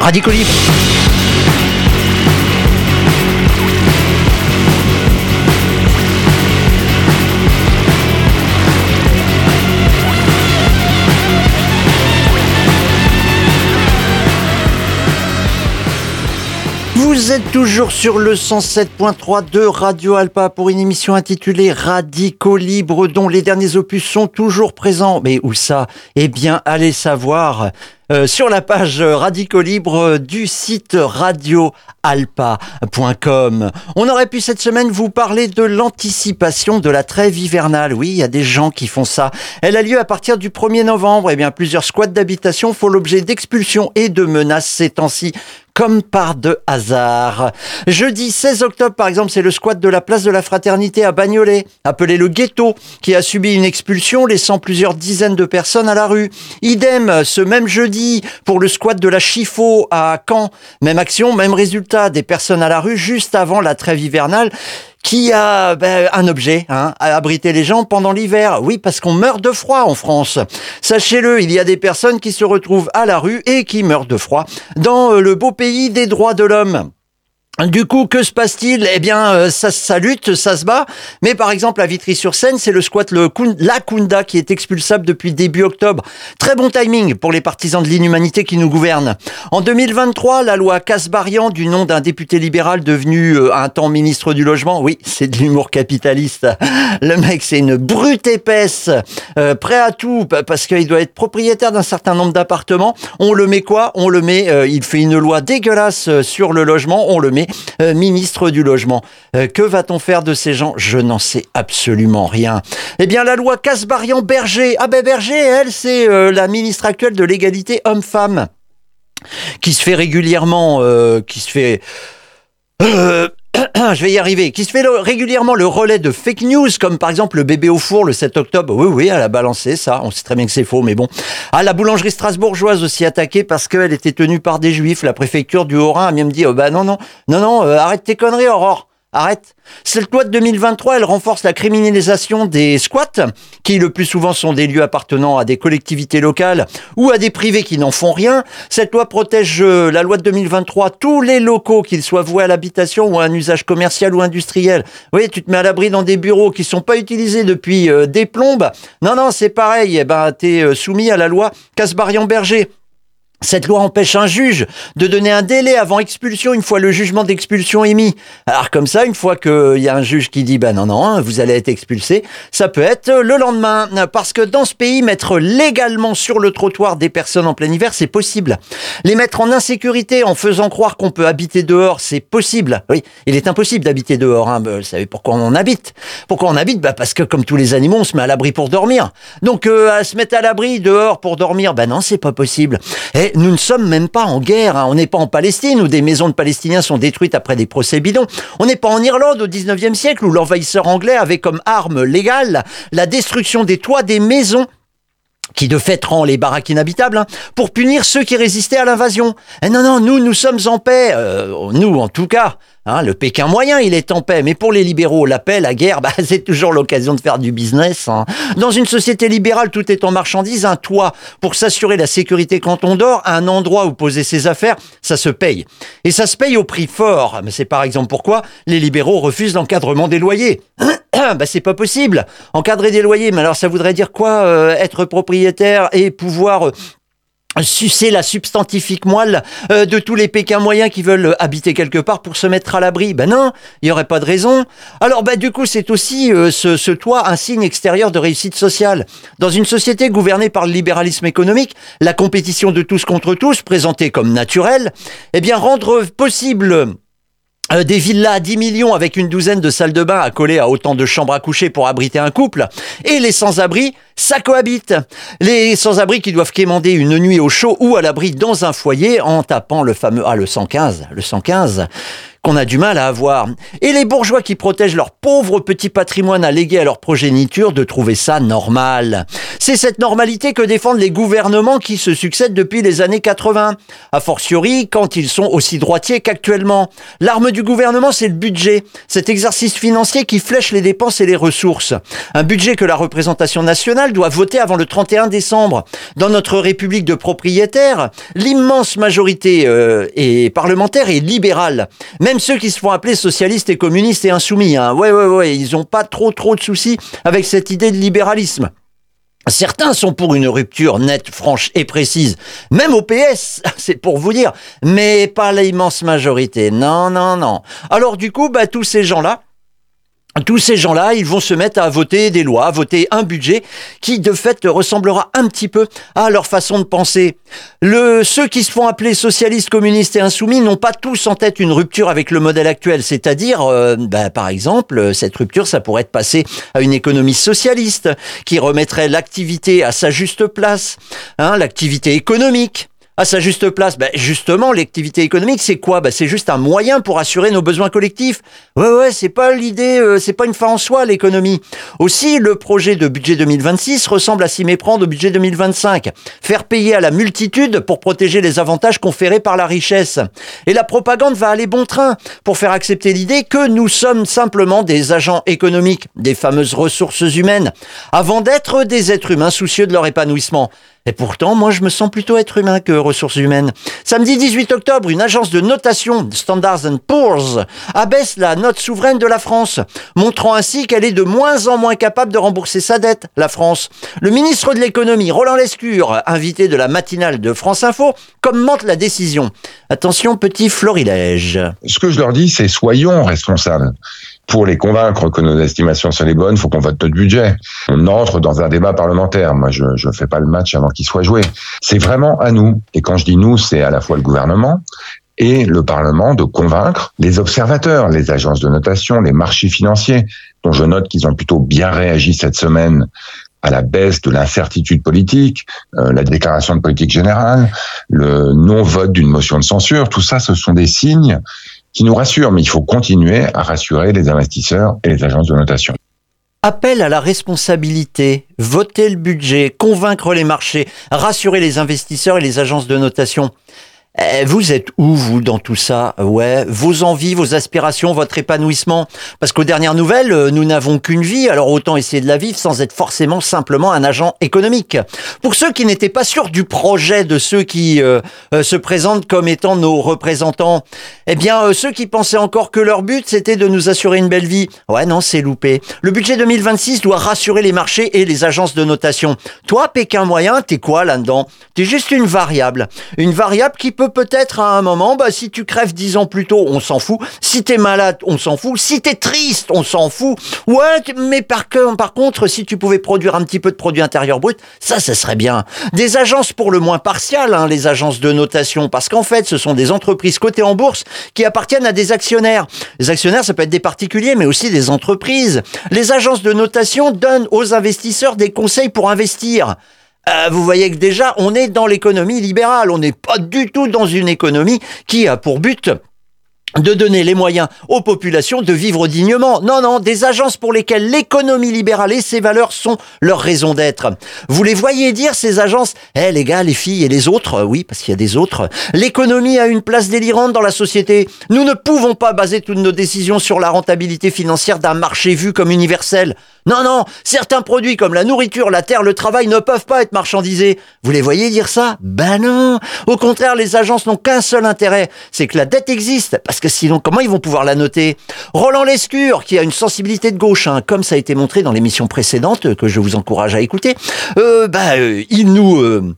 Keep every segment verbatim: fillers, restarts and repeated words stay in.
Radico Libre. Vous êtes toujours sur le cent sept point trois de Radio Alpa pour une émission intitulée Radico Libre, dont les derniers opus sont toujours présents. Mais où ça? Eh bien, allez savoir euh, sur la page Radico Libre du site radio alpa point com. On aurait pu cette semaine vous parler de l'anticipation de la trêve hivernale. Oui, il y a des gens qui font ça. Elle a lieu à partir du premier novembre. Eh bien, plusieurs squats d'habitation font l'objet d'expulsions et de menaces ces temps-ci, comme par de hasard. Jeudi seize octobre, par exemple, c'est le squat de la place de la Fraternité à Bagnolet, appelé le ghetto, qui a subi une expulsion, laissant plusieurs dizaines de personnes à la rue. Idem, ce même jeudi, pour le squat de la Chiffaut à Caen. Même action, même résultat, des personnes à la rue juste avant la trêve hivernale, qui a ben, un objet hein, à abriter les gens pendant l'hiver. Oui, parce qu'on meurt de froid en France. Sachez-le, il y a des personnes qui se retrouvent à la rue et qui meurent de froid dans le beau pays des droits de l'homme. Du coup, que se passe-t-il? Eh bien, ça, ça lutte, ça se bat. Mais par exemple, à Vitry-sur-Seine, c'est le squat le La Kunda qui est expulsable depuis début octobre. Très bon timing pour les partisans de l'inhumanité qui nous gouvernent. En deux mille vingt-trois, la loi Kasbarian, du nom d'un député libéral devenu euh, un temps ministre du logement. Oui, c'est de l'humour capitaliste. Le mec, c'est une brute épaisse, euh, prêt à tout, parce qu'il doit être propriétaire d'un certain nombre d'appartements. On le met quoi? On le met, euh, il fait une loi dégueulasse sur le logement, on le met Euh, ministre du logement. Euh, que va-t-on faire de ces gens? Je n'en sais absolument rien. Eh bien, la loi Kasbarian-Berger. Ah ben Berger, elle, c'est euh, la ministre actuelle de l'égalité homme-femme, qui se fait régulièrement, euh, qui se fait... Euh, je vais y arriver, qui se fait le, régulièrement le relais de fake news, comme par exemple le bébé au four le sept octobre. Oui, oui, elle a balancé ça. On sait très bien que c'est faux, mais bon. Ah, la boulangerie strasbourgeoise aussi attaquée parce qu'elle était tenue par des juifs. La préfecture du Haut-Rhin a même dit, oh, bah non, non, non, non, euh, arrête tes conneries, Aurore. Arrête. Cette loi de deux mille vingt-trois, elle renforce la criminalisation des squats, qui le plus souvent sont des lieux appartenant à des collectivités locales ou à des privés qui n'en font rien. Cette loi protège, euh, la loi de deux mille vingt-trois, tous les locaux, qu'ils soient voués à l'habitation ou à un usage commercial ou industriel. Oui, tu te mets à l'abri dans des bureaux qui sont pas utilisés depuis euh, des plombes. Non, non, c'est pareil. Eh ben, t'es euh, soumis à la loi Kasbarian-Berger. Cette loi empêche un juge de donner un délai avant expulsion une fois le jugement d'expulsion émis. Alors comme ça, une fois qu'il y a un juge qui dit « ben non, non, vous allez être expulsé », ça peut être le lendemain. Parce que dans ce pays, mettre légalement sur le trottoir des personnes en plein hiver, c'est possible. Les mettre en insécurité en faisant croire qu'on peut habiter dehors, c'est possible. Oui, il est impossible d'habiter dehors. Hein. Vous savez pourquoi on habite? Pourquoi on habite? Bah parce que comme tous les animaux, on se met à l'abri pour dormir. Donc euh, à se mettre à l'abri dehors pour dormir, ben non, c'est pas possible. Et nous ne sommes même pas en guerre, hein. On n'est pas en Palestine où des maisons de Palestiniens sont détruites après des procès bidons. On n'est pas en Irlande au dix-neuvième siècle où l'envahisseur anglais avait comme arme légale la destruction des toits des maisons, qui de fait rend les baraques inhabitables, hein, pour punir ceux qui résistaient à l'invasion. Et non, non, nous, nous sommes en paix. Euh, nous, en tout cas. Hein, le Pékin moyen, il est en paix. Mais pour les libéraux, la paix, la guerre, bah, c'est toujours l'occasion de faire du business. Hein. Dans une société libérale, tout est en marchandise. Un toit pour s'assurer la sécurité quand on dort, un endroit où poser ses affaires, ça se paye. Et ça se paye au prix fort. Mais c'est par exemple pourquoi les libéraux refusent l'encadrement des loyers. Bah, c'est pas possible. Encadrer des loyers, mais alors ça voudrait dire quoi? euh, Être propriétaire et pouvoir... Euh, sucer la substantifique moelle euh, de tous les Pékins moyens qui veulent habiter quelque part pour se mettre à l'abri. Ben non, il n'y aurait pas de raison. Alors ben du coup, c'est aussi euh, ce, ce toit un signe extérieur de réussite sociale. Dans une société gouvernée par le libéralisme économique, la compétition de tous contre tous, présentée comme naturelle, eh bien rendre possible... Euh, des villas à dix millions avec une douzaine de salles de bain accolées à autant de chambres à coucher pour abriter un couple. Et les sans-abri, ça cohabite. Les sans-abri qui doivent quémander une nuit au chaud ou à l'abri dans un foyer en tapant le fameux... Ah, le cent quinze, le cent quinze, qu'on a du mal à avoir. Et les bourgeois qui protègent leur pauvre petit patrimoine à léguer à leur progéniture de trouver ça normal. C'est cette normalité que défendent les gouvernements qui se succèdent depuis les années quatre-vingts. A fortiori, quand ils sont aussi droitiers qu'actuellement. L'arme du gouvernement, c'est le budget. Cet exercice financier qui flèche les dépenses et les ressources. Un budget que la représentation nationale doit voter avant le trente et un décembre. Dans notre république de propriétaires, l'immense majorité euh, est parlementaire et libérale. Même ceux qui se font appeler socialistes et communistes et insoumis. Hein. Ouais, ouais, ouais, ils n'ont pas trop, trop de soucis avec cette idée de libéralisme. Certains sont pour une rupture nette, franche et précise. Même au P S, c'est pour vous dire. Mais pas l'immense majorité. Non, non, non. Alors du coup, bah, tous ces gens-là, Tous ces gens-là, ils vont se mettre à voter des lois, à voter un budget qui, de fait, ressemblera un petit peu à leur façon de penser. Le, ceux qui se font appeler socialistes, communistes et insoumis n'ont pas tous en tête une rupture avec le modèle actuel. C'est-à-dire, euh, bah, par exemple, cette rupture, ça pourrait être passer à une économie socialiste qui remettrait l'activité à sa juste place, hein, l'activité économique. À sa juste place, ben justement, l'activité économique, c'est quoi? Ben c'est juste un moyen pour assurer nos besoins collectifs. Ouais, ouais, c'est pas l'idée, euh, c'est pas une fin en soi, l'économie. Aussi, le projet de budget deux mille vingt-six ressemble à s'y méprendre au budget deux mille vingt-cinq. Faire payer à la multitude pour protéger les avantages conférés par la richesse. Et la propagande va aller bon train pour faire accepter l'idée que nous sommes simplement des agents économiques, des fameuses ressources humaines, avant d'être des êtres humains soucieux de leur épanouissement. Et pourtant, moi, je me sens plutôt être humain que ressources humaines. Samedi dix-huit octobre, une agence de notation, Standard and Poor's, abaisse la note souveraine de la France, montrant ainsi qu'elle est de moins en moins capable de rembourser sa dette, la France. Le ministre de l'économie, Roland Lescure, invité de la matinale de France Info, commente la décision. Attention, petit florilège. Ce que je leur dis, c'est soyons responsables. Pour les convaincre que nos estimations sont les bonnes, il faut qu'on vote notre budget. On entre dans un débat parlementaire. Moi, je ne fais pas le match avant qu'il soit joué. C'est vraiment à nous. Et quand je dis nous, c'est à la fois le gouvernement et le Parlement de convaincre les observateurs, les agences de notation, les marchés financiers, dont je note qu'ils ont plutôt bien réagi cette semaine à la baisse de l'incertitude politique, euh, la déclaration de politique générale, le non-vote d'une motion de censure. Tout ça, ce sont des signes qui nous rassure, mais il faut continuer à rassurer les investisseurs et les agences de notation. Appel à la responsabilité, voter le budget, convaincre les marchés, rassurer les investisseurs et les agences de notation. Vous êtes où, vous, dans tout ça? Ouais, vos envies, vos aspirations, votre épanouissement. Parce qu'aux dernières nouvelles, nous n'avons qu'une vie, alors autant essayer de la vivre sans être forcément simplement un agent économique. Pour ceux qui n'étaient pas sûrs du projet de ceux qui euh, euh, se présentent comme étant nos représentants, eh bien, euh, ceux qui pensaient encore que leur but, c'était de nous assurer une belle vie. Ouais, non, c'est loupé. Le budget deux mille vingt-six doit rassurer les marchés et les agences de notation. Toi, Pékin moyen, t'es quoi là-dedans? T'es juste une variable. Une variable qui peut peut-être à un moment, bah, si tu crèves dix ans plus tôt, on s'en fout. Si t'es malade, on s'en fout. Si t'es triste, on s'en fout. Ouais, mais par, par contre, si tu pouvais produire un petit peu de produit intérieur brut, ça, ça serait bien. Des agences pour le moins partiales, hein, les agences de notation, parce qu'en fait, ce sont des entreprises cotées en bourse qui appartiennent à des actionnaires. Les actionnaires, ça peut être des particuliers, mais aussi des entreprises. Les agences de notation donnent aux investisseurs des conseils pour investir. Euh, vous voyez que déjà, on est dans l'économie libérale. On n'est pas du tout dans une économie qui a pour but de donner les moyens aux populations de vivre dignement. Non, non, des agences pour lesquelles l'économie libérale et ses valeurs sont leur raison d'être. Vous les voyez dire, ces agences, eh les gars, les filles et les autres, oui, parce qu'il y a des autres, l'économie a une place délirante dans la société. Nous ne pouvons pas baser toutes nos décisions sur la rentabilité financière d'un marché vu comme universel. Non, non, certains produits comme la nourriture, la terre, le travail ne peuvent pas être marchandisés. Vous les voyez dire ça? Ben non. Au contraire, les agences n'ont qu'un seul intérêt, c'est que la dette existe, parce que sinon, comment ils vont pouvoir la noter? Roland Lescure, qui a une sensibilité de gauche, hein, comme ça a été montré dans l'émission précédente, que je vous encourage à écouter, euh, ben, euh, il nous... Euh,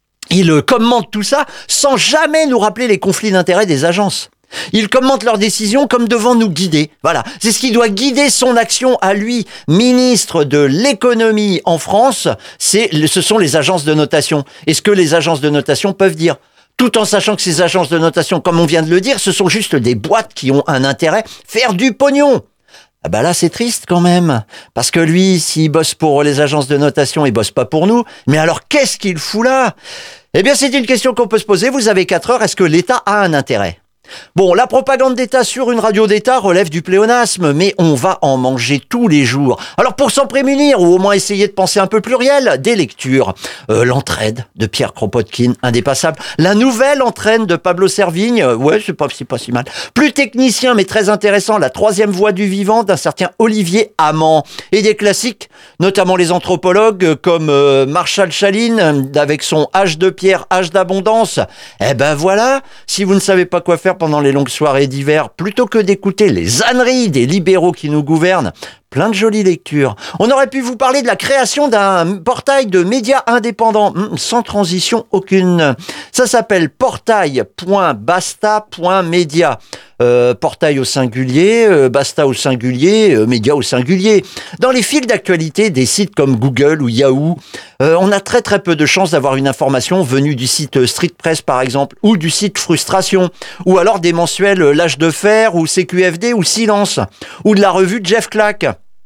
il euh, commente tout ça sans jamais nous rappeler les conflits d'intérêts des agences. Il commente leurs décisions comme devant nous guider. Voilà, c'est ce qui doit guider son action à lui, ministre de l'économie en France. C'est, ce sont les agences de notation. Et ce que les agences de notation peuvent dire, tout en sachant que ces agences de notation, comme on vient de le dire, ce sont juste des boîtes qui ont un intérêt, faire du pognon. Ah bah là, c'est triste quand même. Parce que lui, s'il bosse pour les agences de notation, il bosse pas pour nous. Mais alors, qu'est-ce qu'il fout là? Eh bien, c'est une question qu'on peut se poser. Vous avez quatre heures. Est-ce que l'État a un intérêt? Bon, la propagande d'État sur une radio d'État relève du pléonasme, mais on va en manger tous les jours. Alors pour s'en prémunir, ou au moins essayer de penser un peu pluriel, des lectures. Euh, L'entraide de Pierre Kropotkin, indépassable. La nouvelle entraîne de Pablo Servigne, euh, ouais, c'est pas, c'est pas si mal. Plus technicien, mais très intéressant, La troisième voie du vivant d'un certain Olivier Amand. Et des classiques, notamment les anthropologues comme euh, Marshall Chalin, avec son Âge de pierre, âge d'abondance. Eh ben voilà, si vous ne savez pas quoi faire pendant les longues soirées d'hiver, plutôt que d'écouter les âneries des libéraux qui nous gouvernent, plein de jolies lectures. On aurait pu vous parler de la création d'un portail de médias indépendants, sans transition aucune. Ça s'appelle portail point basta point media. Euh, portail au singulier, euh, basta au singulier, euh, média au singulier. Dans les fils d'actualité des sites comme Google ou Yahoo, euh, on a très très peu de chances d'avoir une information venue du site Street Press par exemple, ou du site Frustration, ou alors des mensuels L'Âge de Fer, ou C Q F D, ou Silence, ou de la revue Jeff Clack.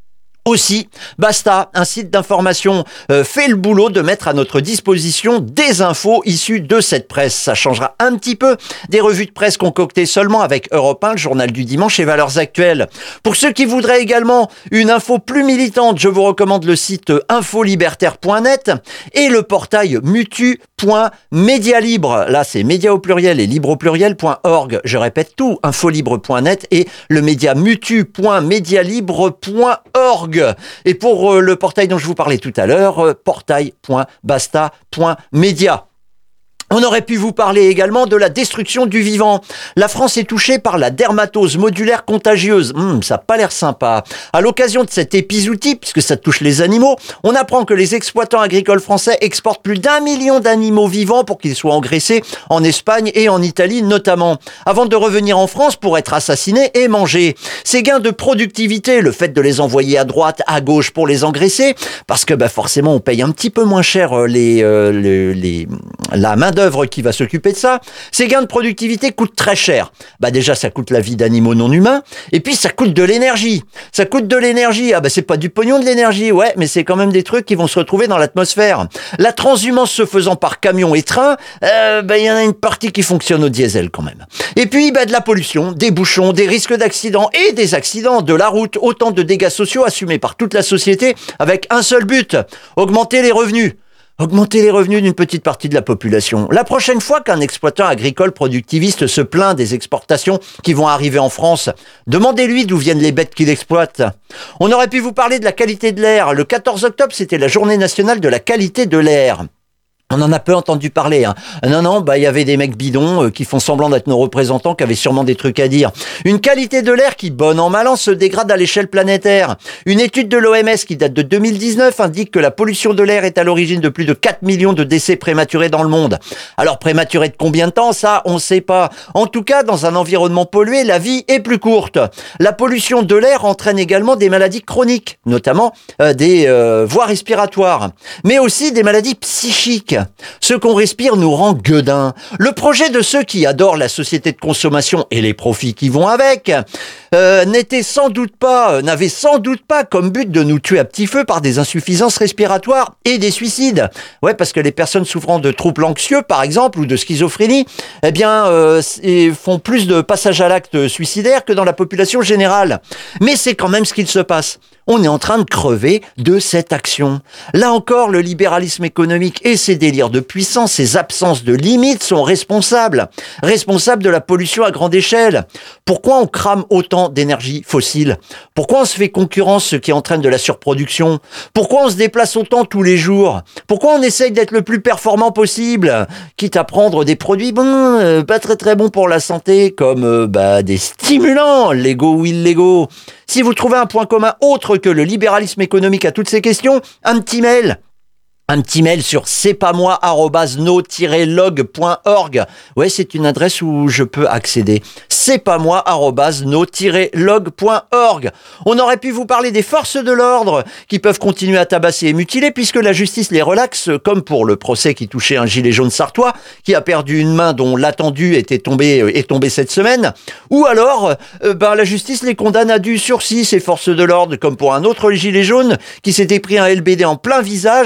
Aussi, Basta, un site d'information, euh, fait le boulot de mettre à notre disposition des infos issues de cette presse. Ça changera un petit peu des revues de presse concoctées seulement avec Europe un, le journal du dimanche et Valeurs Actuelles. Pour ceux qui voudraient également une info plus militante, je vous recommande le site infolibertaire point net et le portail mutu point media libre. Là, c'est média au pluriel et libre au pluriel point org. Je répète tout, infolibre point net et le média mutu point media libre point org. Et pour euh, le portail dont je vous parlais tout à l'heure, euh, portail point basta point media. On aurait pu vous parler également de la destruction du vivant. La France est touchée par la dermatose modulaire contagieuse. Hum, ça n'a pas l'air sympa. À l'occasion de cet épizootie, puisque ça touche les animaux, on apprend que les exploitants agricoles français exportent plus d'un million d'animaux vivants pour qu'ils soient engraissés en Espagne et en Italie notamment, avant de revenir en France pour être assassinés et mangés. Ces gains de productivité, le fait de les envoyer à droite, à gauche pour les engraisser, parce que bah, forcément on paye un petit peu moins cher les, euh, les, les, la main d'œuvre qui va s'occuper de ça. Ces gains de productivité coûtent très cher. Bah déjà, ça coûte la vie d'animaux non humains, et puis ça coûte de l'énergie. Ça coûte de l'énergie. Ah bah c'est pas du pognon de l'énergie, ouais, mais c'est quand même des trucs qui vont se retrouver dans l'atmosphère. La transhumance se faisant par camion et train, euh, bah il y en a une partie qui fonctionne au diesel quand même. Et puis bah de la pollution, des bouchons, des risques d'accidents et des accidents, de la route, autant de dégâts sociaux assumés par toute la société avec un seul but, augmenter les revenus. Augmenter les revenus d'une petite partie de la population. La prochaine fois qu'un exploitant agricole productiviste se plaint des exportations qui vont arriver en France, demandez-lui d'où viennent les bêtes qu'il exploite. On aurait pu vous parler de la qualité de l'air. Le quatorze octobre, c'était la journée nationale de la qualité de l'air. On en a peu entendu parler. Hein. Non, non, bah il y avait des mecs bidons euh, qui font semblant d'être nos représentants, qui avaient sûrement des trucs à dire. Une qualité de l'air qui, bon an mal an, se dégrade à l'échelle planétaire. Une étude de l'O M S qui date de deux mille dix-neuf indique que la pollution de l'air est à l'origine de plus de quatre millions de décès prématurés dans le monde. Alors prématurés de combien de temps, ça, on sait pas. En tout cas, dans un environnement pollué, la vie est plus courte. La pollution de l'air entraîne également des maladies chroniques, notamment euh, des euh, voies respiratoires, mais aussi des maladies psychiques. Ce qu'on respire nous rend gueudin. Le projet de ceux qui adorent la société de consommation et les profits qui vont avec euh, n'était sans doute pas, n'avait sans doute pas comme but de nous tuer à petit feu par des insuffisances respiratoires et des suicides. Ouais, parce que les personnes souffrant de troubles anxieux, par exemple, ou de schizophrénie, eh bien, euh, font plus de passages à l'acte suicidaire que dans la population générale. Mais c'est quand même ce qu'il se passe. On est en train de crever de cette action. Là encore, le libéralisme économique et ses délires de puissance, ses absences de limites sont responsables. Responsables de la pollution à grande échelle. Pourquoi on crame autant d'énergie fossile? Pourquoi on se fait concurrence, ce qui entraîne de la surproduction? Pourquoi on se déplace autant tous les jours? Pourquoi on essaye d'être le plus performant possible? Quitte à prendre des produits bon, euh, pas très très bons pour la santé, comme euh, bah, des stimulants, légaux ou illégaux. Si vous trouvez un point commun autre que le libéralisme économique à toutes ces questions, un petit mail. Un petit mail sur c'est pas moi arobase no tiret log point org. Ouais, c'est une adresse où je peux accéder. c'est pas moi arobase no tiret log point org. On aurait pu vous parler des forces de l'ordre qui peuvent continuer à tabasser et mutiler puisque la justice les relaxe, comme pour le procès qui touchait un gilet jaune sartois qui a perdu une main dont l'attendu était tombé est tombé cette semaine. Ou alors, euh, ben la justice les condamne à du sursis, ces forces de l'ordre, comme pour un autre gilet jaune qui s'était pris un L B D en plein visage,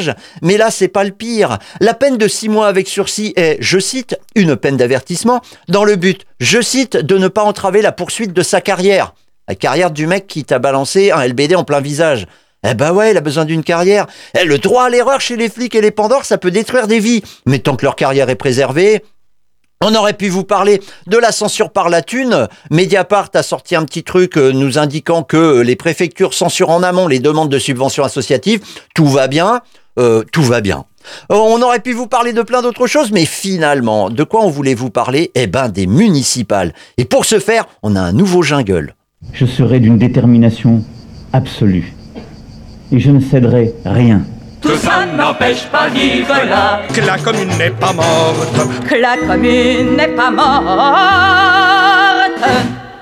Mais là, c'est pas le pire. La peine de six mois avec sursis est, je cite, une peine d'avertissement dans le but, je cite, de ne pas entraver la poursuite de sa carrière. La carrière du mec qui t'a balancé un L B D en plein visage. Eh ben ouais, il a besoin d'une carrière. Eh, le droit à l'erreur chez les flics et les pandores, ça peut détruire des vies. Mais tant que leur carrière est préservée... On aurait pu vous parler de la censure par la thune. Mediapart a sorti un petit truc euh, nous indiquant que les préfectures censurent en amont les demandes de subventions associatives. Tout va bien, euh, tout va bien. Euh, on aurait pu vous parler de plein d'autres choses, mais finalement, de quoi on voulait vous parler ? Eh ben, des municipales. Et pour ce faire, on a un nouveau jungle. Je serai d'une détermination absolue. Et je ne céderai rien. Tout ça n'empêche pas Nicolas que la commune n'est pas morte, que la commune n'est pas morte.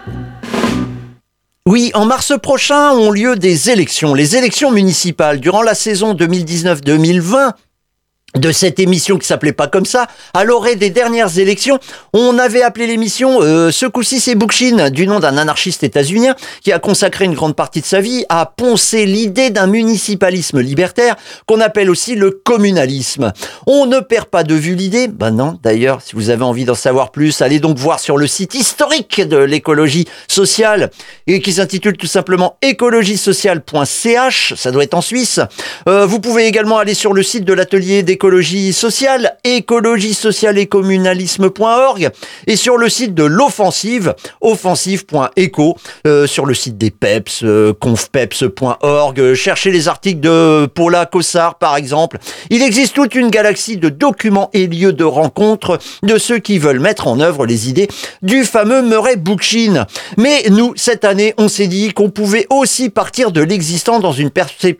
Oui, en mars prochain ont lieu des élections, les élections municipales. Durant la saison deux mille dix-neuf deux mille vingt, de cette émission qui s'appelait pas comme ça, à l'orée des dernières élections, on avait appelé l'émission euh, ce coup-ci c'est Bookchin, du nom d'un anarchiste états-unien qui a consacré une grande partie de sa vie à poncer l'idée d'un municipalisme libertaire qu'on appelle aussi le communalisme. On ne perd pas de vue l'idée. Ben non, d'ailleurs, si vous avez envie d'en savoir plus, allez donc voir sur le site historique de l'écologie sociale et qui s'intitule tout simplement écologie sociale point c h, ça doit être en Suisse. Euh, vous pouvez également aller sur le site de l'atelier d'écologie sociale, écologie sociale et communalisme point org, et sur le site de l'offensive, offensive point éco, euh, sur le site des P E P S, euh, confpeps point org, euh, cherchez les articles de Paula Cossard par exemple. Il existe toute une galaxie de documents et lieux de rencontre de ceux qui veulent mettre en œuvre les idées du fameux Murray Bookchin. Mais nous, cette année, on s'est dit qu'on pouvait aussi partir de l'existant dans une perspective...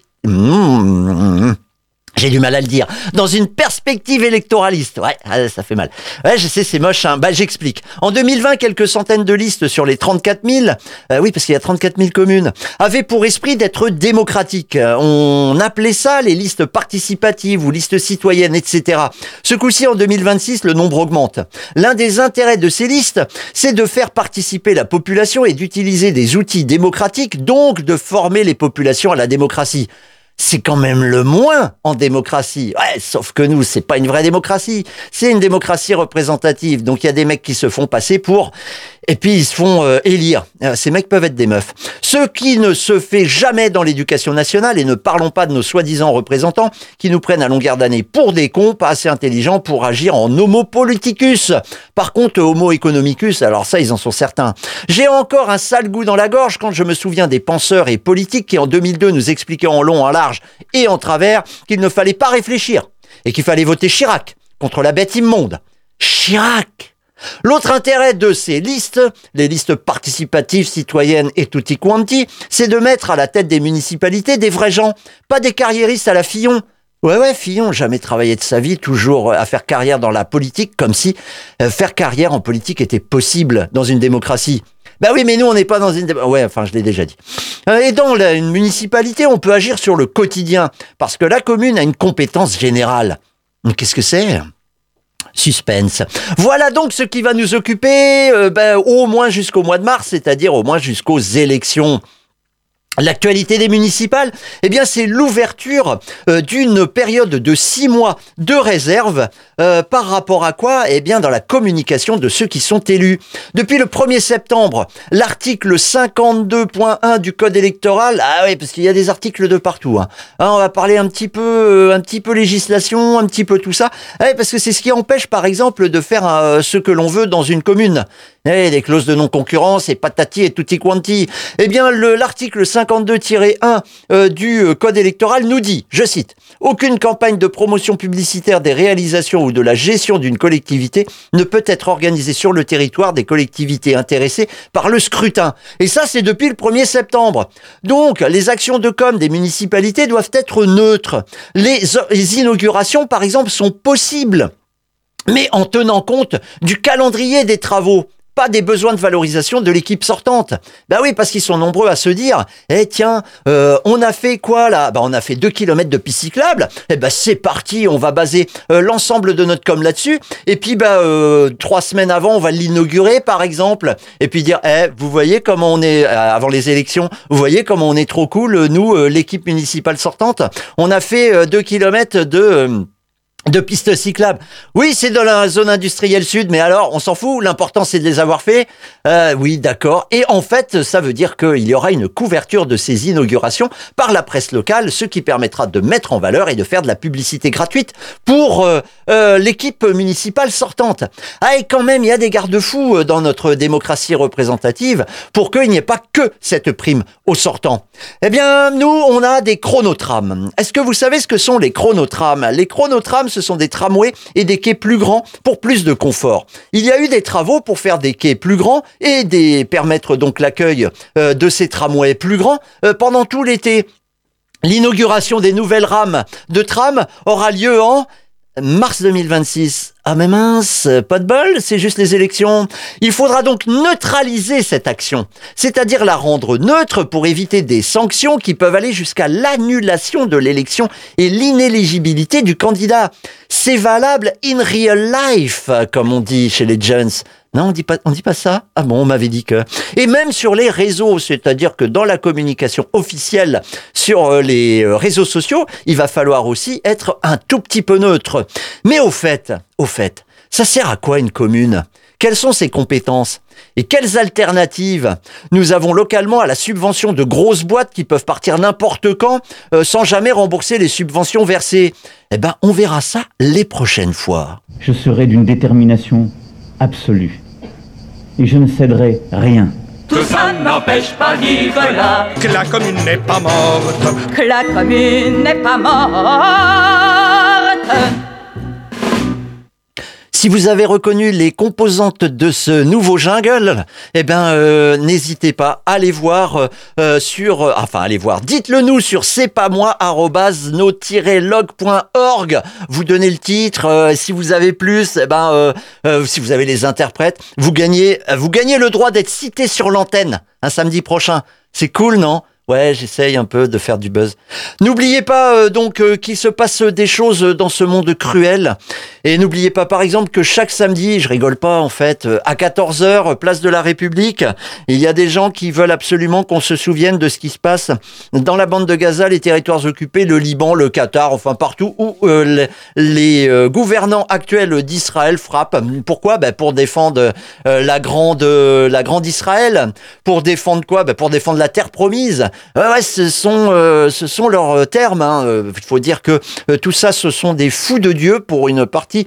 Mmh. J'ai du mal à le dire. Dans une perspective électoraliste. Ouais, ça fait mal. Ouais, je sais, c'est moche, hein. Bah, j'explique. En deux mille vingt, quelques centaines de listes sur les trente-quatre mille, euh, oui, parce qu'il y a trente-quatre mille communes, avaient pour esprit d'être démocratiques. On appelait ça les listes participatives ou listes citoyennes, et cetera. Ce coup-ci, en deux mille vingt-six, le nombre augmente. L'un des intérêts de ces listes, c'est de faire participer la population et d'utiliser des outils démocratiques, donc de former les populations à la démocratie. C'est quand même le moins en démocratie. Ouais, sauf que nous, c'est pas une vraie démocratie. C'est une démocratie représentative. Donc, il y a des mecs qui se font passer pour... Et puis, ils se font euh, élire. Euh, ces mecs peuvent être des meufs. Ce qui ne se fait jamais dans l'éducation nationale, et ne parlons pas de nos soi-disant représentants, qui nous prennent à longueur d'année pour des cons, pas assez intelligents pour agir en homo politicus. Par contre, homo economicus, alors ça, ils en sont certains. J'ai encore un sale goût dans la gorge quand je me souviens des penseurs et politiques qui, en deux mille deux, nous expliquaient en long, en large et en travers qu'il ne fallait pas réfléchir et qu'il fallait voter Chirac contre la bête immonde. Chirac! L'autre intérêt de ces listes, les listes participatives, citoyennes et tutti quanti, c'est de mettre à la tête des municipalités des vrais gens, pas des carriéristes à la Fillon. Ouais, ouais, Fillon, jamais travaillé de sa vie, toujours à faire carrière dans la politique, comme si euh, faire carrière en politique était possible dans une démocratie. Bah oui, mais nous, on n'est pas dans une... Dé- ouais, enfin, je l'ai déjà dit. Et dans la, une municipalité, on peut agir sur le quotidien, parce que la commune a une compétence générale. Qu'est-ce que c'est ? Suspense. Voilà donc ce qui va nous occuper euh, ben, au moins jusqu'au mois de mars, c'est-à-dire au moins jusqu'aux élections. L'actualité des municipales, eh bien, c'est l'ouverture euh, d'une période de six mois de réserve euh, par rapport à quoi ? Eh bien, dans la communication de ceux qui sont élus. Depuis le premier septembre, l'article cinquante-deux point un du Code électoral, ah oui, parce qu'il y a des articles de partout. Hein. Hein, on va parler un petit peu, euh, un petit peu législation, un petit peu tout ça, eh, parce que c'est ce qui empêche, par exemple, de faire euh, ce que l'on veut dans une commune. Eh, des clauses de non-concurrence et patati et tutti quanti. Eh bien, le, l'article cinquante-deux tiret un euh, du euh, Code électoral nous dit, je cite, « Aucune campagne de promotion publicitaire des réalisations ou de la gestion d'une collectivité ne peut être organisée sur le territoire des collectivités intéressées par le scrutin. » Et ça, c'est depuis le premier septembre. Donc, les actions de com des municipalités doivent être neutres. Les, les inaugurations, par exemple, sont possibles, mais en tenant compte du calendrier des travaux. pas des besoins de valorisation de l'équipe sortante. Bah oui, parce qu'ils sont nombreux à se dire, eh tiens, euh, on a fait quoi là ? Bah on a fait deux kilomètres de piste cyclable. Eh ben c'est parti, on va baser euh, l'ensemble de notre com là-dessus. Et puis bah euh, trois semaines avant, on va l'inaugurer par exemple. Et puis dire, eh vous voyez comment on est euh, avant les élections. Vous voyez comment on est trop cool, nous, euh, l'équipe municipale sortante. On a fait euh, deux kilomètres de euh, de pistes cyclables. Oui, c'est dans la zone industrielle sud, mais alors, on s'en fout. L'important, c'est de les avoir fait. Euh, oui, d'accord. Et en fait, ça veut dire qu'il y aura une couverture de ces inaugurations par la presse locale, ce qui permettra de mettre en valeur et de faire de la publicité gratuite pour euh, euh, l'équipe municipale sortante. Ah, et quand même, il y a des garde-fous dans notre démocratie représentative pour qu'il n'y ait pas que cette prime aux sortants. Eh bien, nous, on a des chronotrams. Est-ce que vous savez ce que sont les chronotrams ? Les chronotrams, ce sont des tramways et des quais plus grands pour plus de confort. Il y a eu des travaux pour faire des quais plus grands et des, permettre donc l'accueil euh, de ces tramways plus grands euh, pendant tout l'été. L'inauguration des nouvelles rames de tram aura lieu en mars deux mille vingt-six. Ah mais mince, pas de bol, c'est juste les élections. Il faudra donc neutraliser cette action, c'est-à-dire la rendre neutre pour éviter des sanctions qui peuvent aller jusqu'à l'annulation de l'élection et l'inéligibilité du candidat. C'est valable in real life, comme on dit chez les jeunes. Non, on dit pas, on dit pas ça. Ah bon, on m'avait dit que. Et même sur les réseaux, c'est-à-dire que dans la communication officielle sur les réseaux sociaux, il va falloir aussi être un tout petit peu neutre. Mais au fait, au fait, ça sert à quoi une commune ? Quelles sont ses compétences ? Et quelles alternatives nous avons localement à la subvention de grosses boîtes qui peuvent partir n'importe quand euh, sans jamais rembourser les subventions versées ? Eh ben, on verra ça les prochaines fois. Je serai d'une détermination absolue. Et je ne céderai rien. Tout ça n'empêche pas Nicolas Que la commune n'est pas morte. que la commune n'est pas morte. Si vous avez reconnu les composantes de ce nouveau jingle, eh ben euh, n'hésitez pas à aller voir euh, sur, euh, enfin allez voir, dites-le nous sur c'est pas moi arobase no tiret log point org. Vous donnez le titre. Euh, si vous avez plus, eh ben euh, euh, si vous avez les interprètes, vous gagnez, vous gagnez le droit d'être cité sur l'antenne un samedi prochain. C'est cool, non ? Ouais, j'essaye un peu de faire du buzz. N'oubliez pas euh, donc euh, qu'il se passe des choses dans ce monde cruel. Et n'oubliez pas par exemple que chaque samedi, je rigole pas en fait, euh, à quatorze heures, place de la République, il y a des gens qui veulent absolument qu'on se souvienne de ce qui se passe dans la bande de Gaza, les territoires occupés, le Liban, le Qatar, enfin partout où euh, les, les euh, gouvernants actuels d'Israël frappent. Pourquoi ? Ben, pour défendre euh, la grande, euh, la grande Israël. Pour défendre quoi ? Ben, pour défendre la terre promise. Ouais, ouais, ce sont, euh, ce sont leurs termes. Hein. Euh, il faut dire que euh, tout ça, ce sont des fous de Dieu pour une partie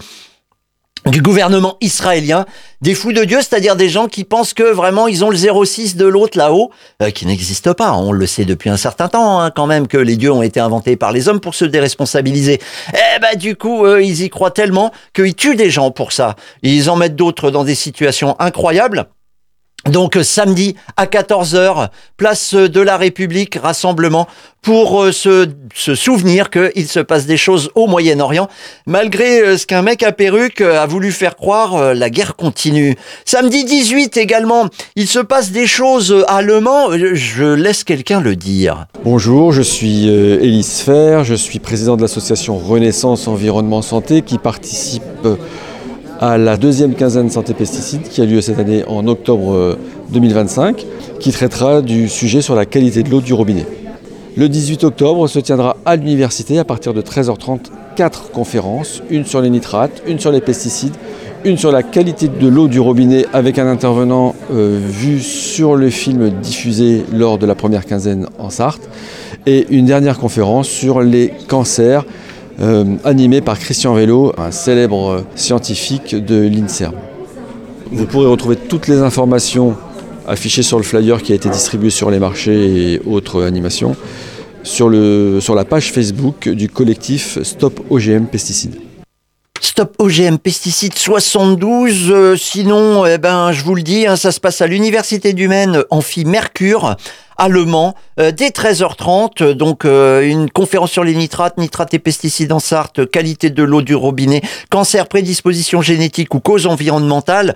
du gouvernement israélien. Des fous de Dieu, c'est-à-dire des gens qui pensent que vraiment ils ont le zéro six de l'autre là-haut, euh, qui n'existe pas. On le sait depuis un certain temps hein, quand même que les dieux ont été inventés par les hommes pour se déresponsabiliser. Eh ben du coup, euh, ils y croient tellement qu'ils tuent des gens pour ça. Ils en mettent d'autres dans des situations incroyables. Donc samedi à quatorze heures, place de la République, rassemblement pour euh, se, se souvenir qu'il se passe des choses au Moyen-Orient, malgré euh, ce qu'un mec à perruque a voulu faire croire, euh, la guerre continue. Samedi dix-huit également, il se passe des choses à Le Mans, je laisse quelqu'un le dire. Bonjour, je suis euh, Élise Fer, je suis président de l'association Renaissance Environnement Santé qui participe euh, à la deuxième quinzaine Santé Pesticides qui a lieu cette année en octobre deux mille vingt-cinq, qui traitera du sujet sur la qualité de l'eau du robinet. Le dix-huit octobre se tiendra à l'université à partir de treize heures trente quatre conférences, une sur les nitrates, une sur les pesticides, une sur la qualité de l'eau du robinet avec un intervenant euh, vu sur le film diffusé lors de la première quinzaine en Sarthe, et une dernière conférence sur les cancers Euh, animé par Christian Vello, un célèbre scientifique de l'INSERM. Vous pourrez retrouver toutes les informations affichées sur le flyer qui a été distribué sur les marchés et autres animations sur, le, sur la page Facebook du collectif Stop O G M Pesticides. Stop O G M Pesticides soixante-douze, euh, sinon, eh ben, je vous le dis, hein, ça se passe à l'Université du Maine, Amphi Mercure, à Le Mans, euh, dès treize heures trente, donc euh, une conférence sur les nitrates, nitrates et pesticides en Sarthe, qualité de l'eau du robinet, cancer, prédisposition génétique ou cause environnementale.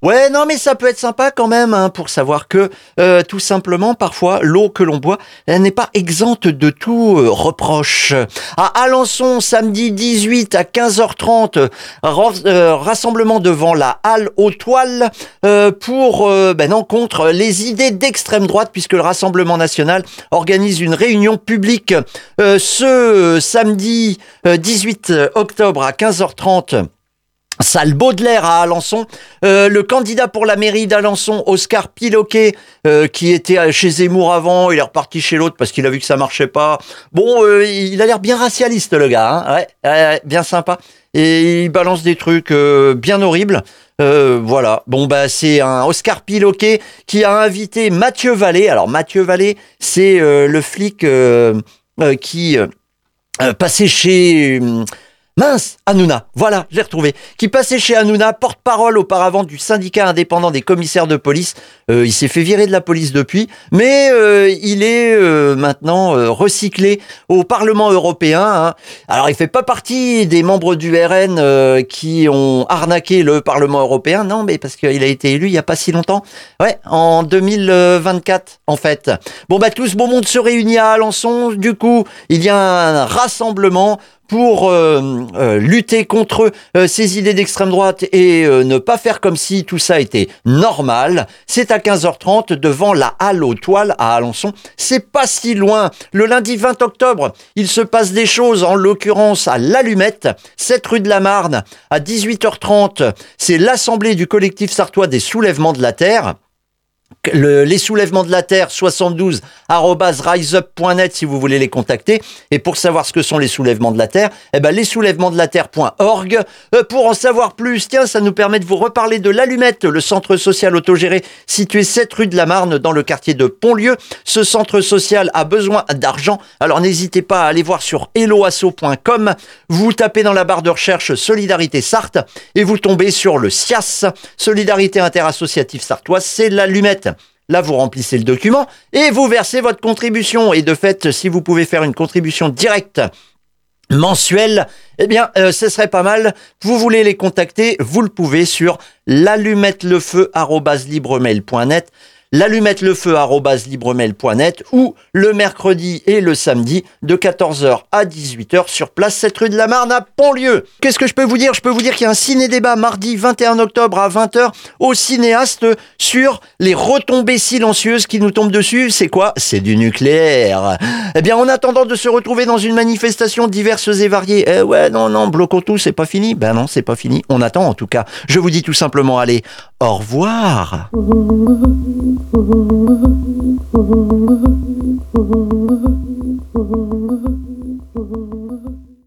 Ouais, non, mais ça peut être sympa quand même, hein, pour savoir que, euh, tout simplement, parfois, l'eau que l'on boit, elle n'est pas exempte de tout euh, reproche. À Alençon, samedi dix-huit à quinze heures trente, ra- euh, rassemblement devant la Halle aux Toiles euh, pour, euh, ben non, contre les idées d'extrême droite, puisque le Rassemblement national organise une réunion publique euh, ce samedi euh, dix-huit octobre à quinze heures trente. Salle Baudelaire à Alençon. Euh, le candidat pour la mairie d'Alençon, Oscar Piloquet, euh, qui était chez Zemmour avant, il est reparti chez l'autre parce qu'il a vu que ça marchait pas. Bon, euh, il a l'air bien racialiste, le gars, hein, ouais, ouais, bien sympa. Et il balance des trucs euh, bien horribles. Euh, voilà. Bon, bah, c'est un Oscar Piloquet qui a invité Mathieu Vallée. Alors, Mathieu Vallée, c'est euh, le flic euh, euh, qui euh, passait chez... Euh, Mince, Hanouna, voilà, je l'ai retrouvé. Qui passait chez Hanouna, porte-parole auparavant du syndicat indépendant des commissaires de police. Euh, il s'est fait virer de la police depuis, mais euh, il est euh, maintenant euh, recyclé au Parlement européen. Hein. Alors, il fait pas partie des membres du R N euh, qui ont arnaqué le Parlement européen, non, mais parce qu'il a été élu il y a pas si longtemps. Ouais, en deux mille vingt-quatre, en fait. Bon, bah, tout ce beau monde se réunit à Alençon. Du coup, il y a un rassemblement pour euh, euh, lutter contre euh, ces idées d'extrême droite et euh, ne pas faire comme si tout ça était normal. C'est à quinze heures trente devant la Halle aux Toiles à Alençon. C'est pas si loin. Le lundi vingt octobre, il se passe des choses, en l'occurrence à l'Allumette, sept rue de la Marne. À dix-huit heures trente, c'est l'assemblée du collectif sartois des soulèvements de la terre. Le, les soulèvements de la terre, soixante-douze arobase riseup point net si vous voulez les contacter. Et pour savoir ce que sont les soulèvements de la terre, eh ben les soulèvements de la terre point org. Euh, pour en savoir plus, tiens, ça nous permet de vous reparler de l'Allumette, le centre social autogéré situé sept rue de la Marne dans le quartier de Pontlieu. Ce centre social a besoin d'argent, alors n'hésitez pas à aller voir sur helloasso point com. Vous tapez dans la barre de recherche Solidarité Sarthe et vous tombez sur le S I A S, Solidarité Interassociative Sartoise, c'est l'Allumette. Là, vous remplissez le document et vous versez votre contribution. Et de fait, si vous pouvez faire une contribution directe mensuelle, eh bien, euh, ce serait pas mal. Vous voulez les contacter, vous le pouvez sur l'allumettelefeu arobase libremail point net, l'allumettelefeu arobase libremail point net ou le mercredi et le samedi de quatorze heures à dix-huit heures sur place sept rue de la Marne à Pontlieu. Qu'est-ce que je peux vous dire ? Je peux vous dire qu'il y a un ciné-débat mardi vingt et un octobre à vingt heures au cinéaste sur les retombées silencieuses qui nous tombent dessus. C'est quoi ? C'est du nucléaire. Eh bien, en attendant de se retrouver dans une manifestation diverses et variées, eh ouais, non, non, bloquons tout, c'est pas fini. Ben non, c'est pas fini. On attend en tout cas. Je vous dis tout simplement, allez, au revoir. Thank you.